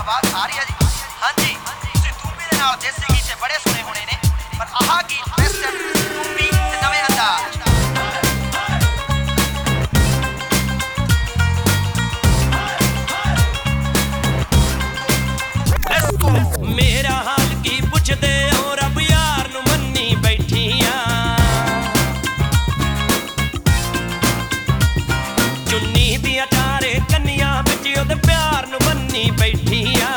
आवाज आ रही है जी? हाँ जी, तुसीं तूंबी दे नाल देसी गीत बड़े सुने होने ने, पर आह गीत बेस्ट है तूंबी ते नवे अंदाज। मेरा हाल की पुछदे हो रब यार नू मन्नी बैठिया चुन्नी दिया चारे कन्नियां बिच ओदे प्यार नू बन्नी बैठिया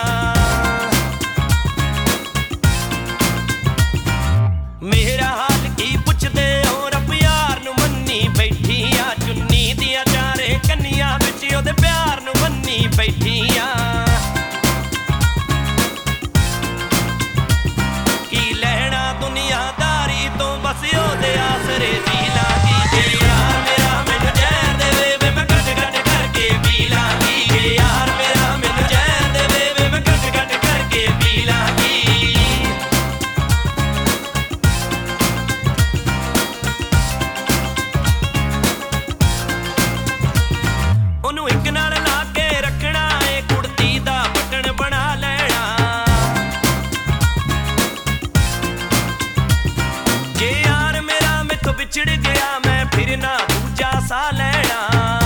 मेरा हाल की पुछदे हो रब यार नू मन्नी बैठिया चुन्नी दिया चारे कन्नियां बिच ओदे प्यार नू बन्नी बैठिया दुनियादारी तो बस ओदे आसरे जी लागी जे यार मेरा मैनू जहर देवे वे मैं गट गट करके पी लागी जे यार मेरा मैनू जहर देवे वे मैं गट गट करके पी लागी ओनू एक नाल ला के रखना ए कुड़ती दा बटन बना लेना बिछड़ गया मैं फिर ना दूजा सा लेना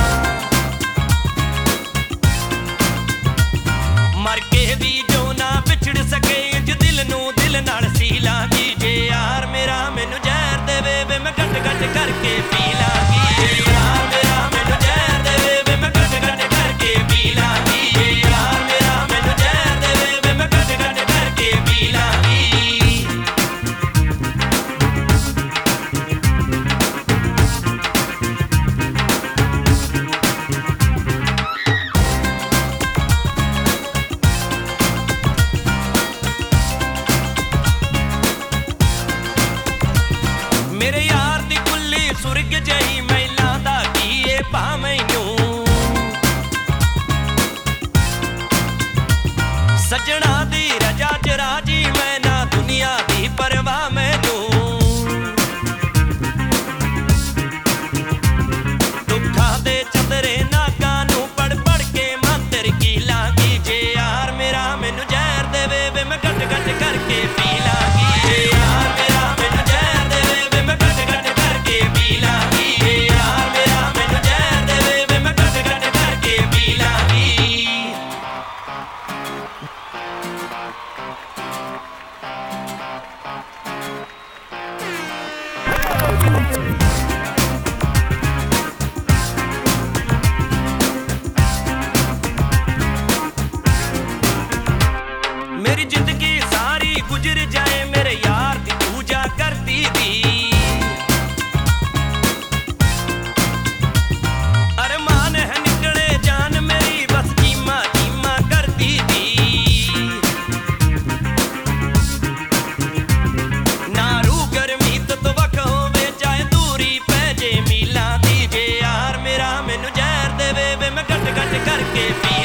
मर के भी जो ना बिछड़ सके जो दिल नू दिल नाल सी लागी जे यार मेरा मैनू जहर देवे वे मैं गट गट करके पी लागी जे यार मेरा मैनू जहर देवे वे मैं गट गट करके पी लागी जे यार मेरा मैनू जहर देवे वे मैं गट गट करके पी लागी मेरे यार दी कुल्ली सुर्ग जही मैला दा कीए पा मैनू सजना दी रजा च राजी मैं ना दुनिया दी परवाह मैनू दुखा दे चंदरे नागा नू पढ़ पढ़ के मंतर की लागी जे यार मेरा मैनू जहर देवे वे मैं गट गट करके पी लागी जे यार मेरा मैनू जहर देवे वे मैं गट गट करके पी लागी जे यार मेरा मैनू जहर देवे वे मैं गट गट करके पी लागी मेरी जिंदगी सारी गुजर जाए मेरे यार दी पूजा करती दी अरमान है निकले जान मेरी बस चीमा चीमा करती दी नारू गर्मी तो वक होवे चाहे दूरी पै जे मीला दी जे यार मेरा मैनू जहर देवे वे मैं गट गट करके पी